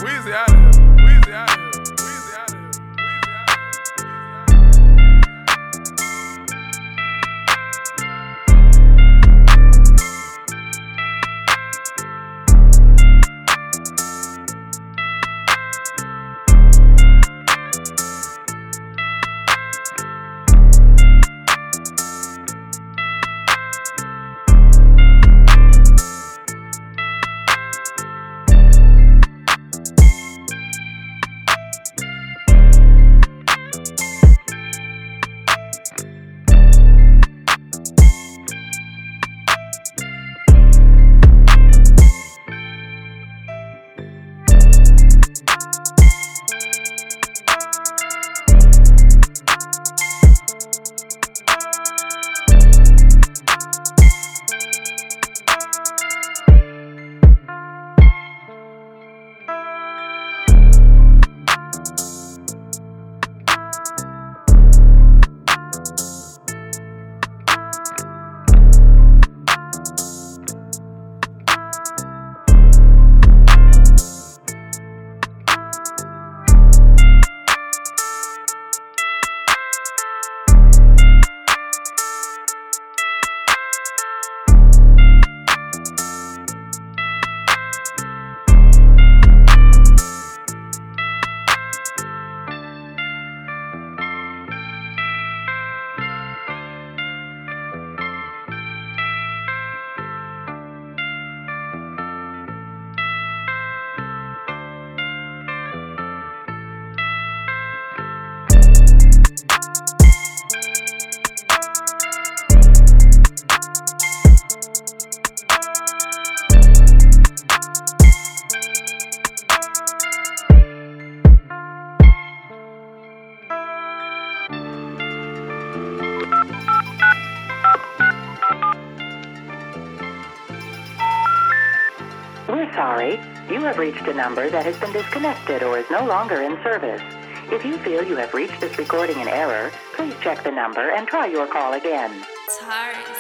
Weezy out of here. Weezy out of here. Weezy out of here. We're sorry. You have reached a number that has been disconnected or is no longer in service. If you feel you have reached this recording in error, please check the number and try your call again. Sorry.